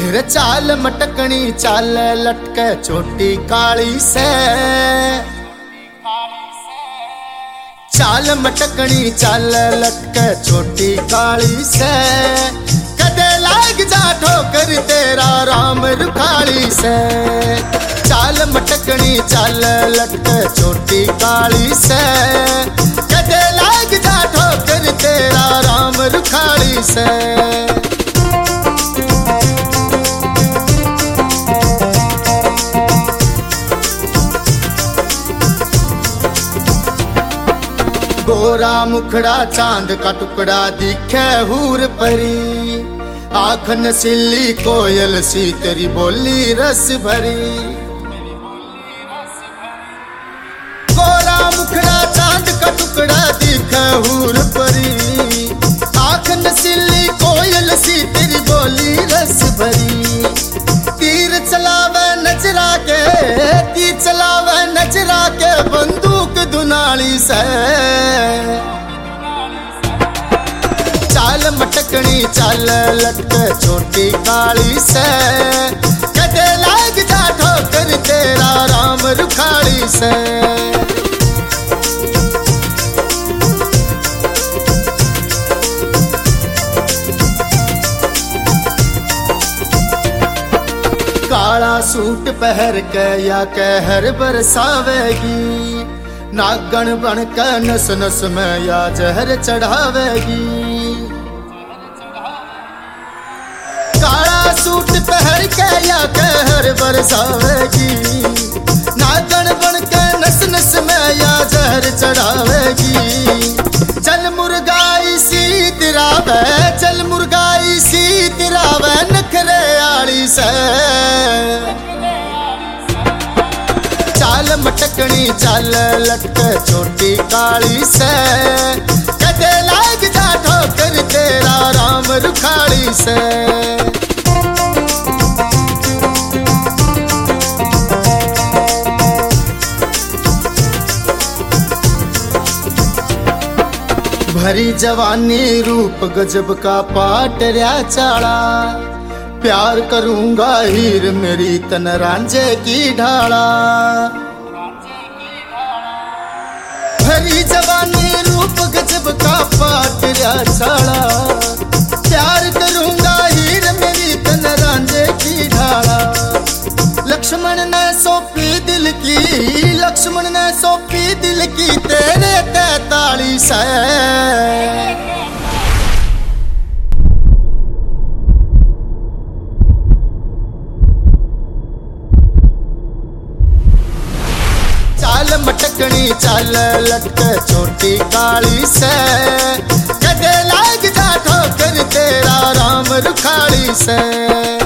रे चाल मटकनी चाल लटके छोटी काली से, चाल मटकनी चाल लटके छोटी काली से, कदे लाग जा ठोकर तेरा राम रुखाली से। चाल मटकनी चाल लटके छोटी काली से, कदे लाग जा ठोकर तेरा राम रुखाली से। गोरा मुखड़ा चांद का टुकड़ा दिखे हूर परी, आँख नसीली कोयल सी तेरी बोली रस भरी। गोरा मुखड़ा चांद का टुकड़ा दिखे हूर परी, आँख नसीली कोयल सी तेरी बोली रस भरी। तीर चलावे नजरा के, तीर चलावे नजरा के बंदूक दुनाली से। चाल मटकनी चाल लटके छोटी काली से, कदे लाग जा ठोकर तेरा राम रुखाली से। काला सूट पहर के या कहर बरसावेगी, नागण बन के नस नस में या जहर चढ़ावेगी। काला सूट पहर के या कहर बरसावेगी, नागण बन के नस नस में या जहर चढ़ावेगी। चल मुर्गाई सी तिरावे, चल मुर्गाई सी तिरावे नखरे आली से। चाल मटकनी चाल लटके छोटी काली से, कदे लाग जा ठोकर तेरा राम रुखाली से। भरी जवानी रूप गजब का पाट रया चाड़ा, प्यार करूंगा हीर मेरी तन रांझे की ढाला। भरी जवानी रूप गजब का पाट रया चाड़ा, प्यार करूंगा हीर मेरी तन रांझे की ढाला। लक्ष्मण ने सौंपी दिल की, लक्ष्मण ने सौंपी दिल की तेरे 43 है। चाल मटकनी चाल लटके छोटी काली से, कदे लाग जा ठोकर तेरा राम रुखाली से।